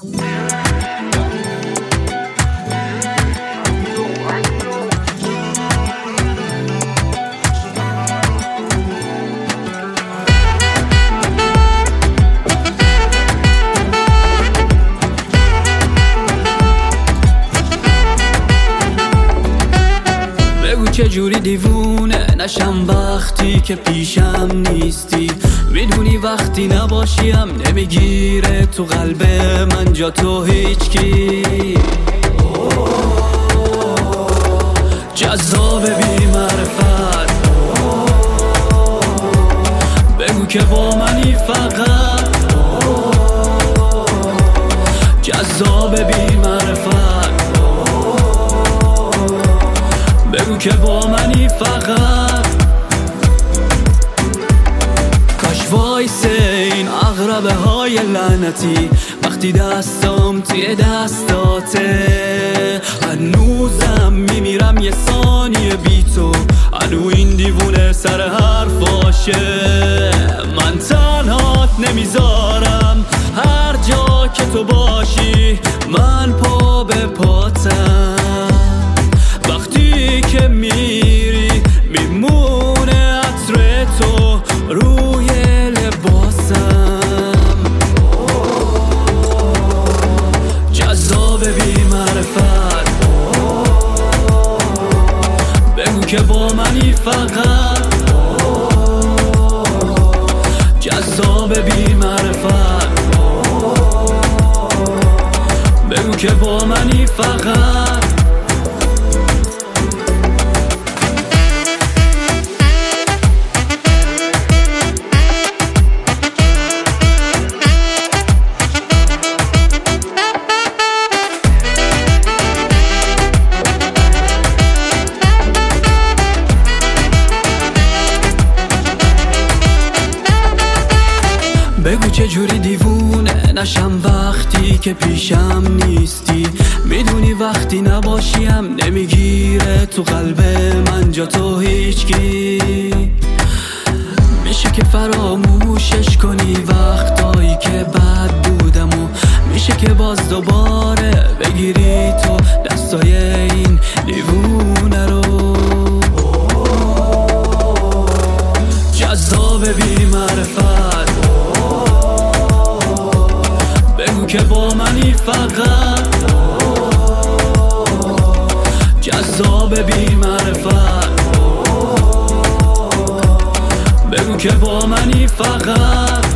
چجوری دیوونه نشم وقتی که پیشم نیستی؟ میدونی وقتی نباشیم نمیگیره تو قلب من جا تو هیچکی. جذاب بی معرفت بگو که با منی فقط. جذاب بی معرفت بگو که با منی فقط. کاش وایسه این عقربه های لعنتی وقتی دستم توی دستاته. هنوزم میمیرم یه ثانیه بی تو، هنو این دیوونه سر حرفاشه. من تنهات نمیذارم هر جا که تو باشی، من پا به پاتم. وقتی که میری میمونه عطر تو روی لباسم. جذاب بی معرفت بگو که با منی فقط. جذاب بی معرفت بگو که با منی فقط. بگو چجوری دیوونه نشم وقتی که پیشم نیستی؟ میدونی وقتی نباشیم نمیگیره تو قلب من جا تو هیچکی. میشه که فراموشش کنی وقتایی که بد بودم و میشه که باز دوباره بگیری تو دستای این دیوونه رو. جذاب بی معرفت بگو که با منی فقط. جذاب بی معرفت بگو که با منی فقط.